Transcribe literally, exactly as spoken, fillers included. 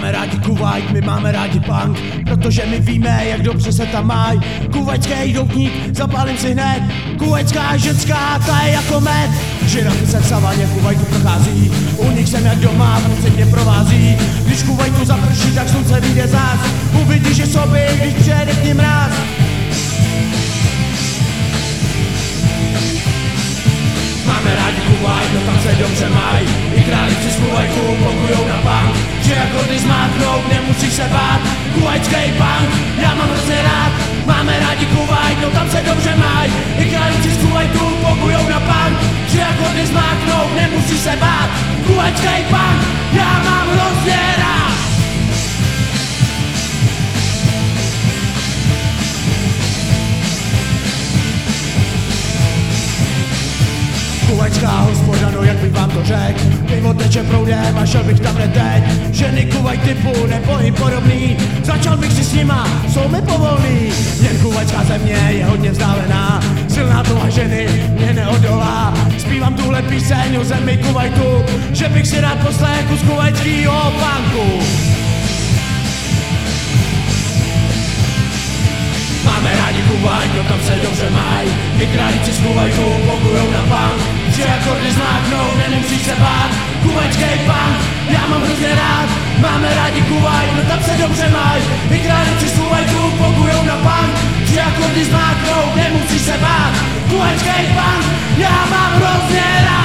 Máme rádi Kuvajt, my máme rádi punk, protože my víme, jak dobře se tam mají. Kuvajtský doutník, zapálím si hned. Kuvajtská ženská, ta je jako med. Žirafy se v savaně v Kuvajtu prochází, u nich jsem jak doma, v mě provází. Když Kuvajtu zaprší, tak slunce vyjde zás. Uvidí, že sobě, když přijede k nim mráz. Máme rádi Kuvajt, no tam se dobře mají. I králíci z Kuvajtu pokujou na punk, že jako když zmáknou, nemusíš se bát. Kuvajtský punk, já mám hrozně rád. Máme rádi Kuvajt, no tam se dobře mají. I králíci z Kuvajtu pokujou na punk, že jako když zmáknou, nemusíš se bát. Kuvajtský punk, já mám hrozně rád. Kuvajtská hospoda, no jak bych vám to řekl. Pivo teče proudem a šel bych tam hned teď. Ženy Kuvajt typu nebo i podobný, začal bych si s nima, jsou mi povolný. Jen kuvajtská země je hodně vzdálená, silná toha ženy mě neodolá. Zpívám tuhle píseň o zemi Kuvajtu, že bych si rád poslechl z kuvajtskýho punku. Máme rádi Kuvajt, no tam se dobře mají. I králíci z Kuvajtu pokujou na punk, že jako když zmáknou, nemusíš se bát. Kuvajtský punk, já mám hrozně rád. Máme rádi Kuvajt, no tam se dobře mají. I králíci z Kuvajtu pokujou na punk, že jako když zmáknou, nemusíš se bát. Kuvajtský punk, já mám hrozně rád.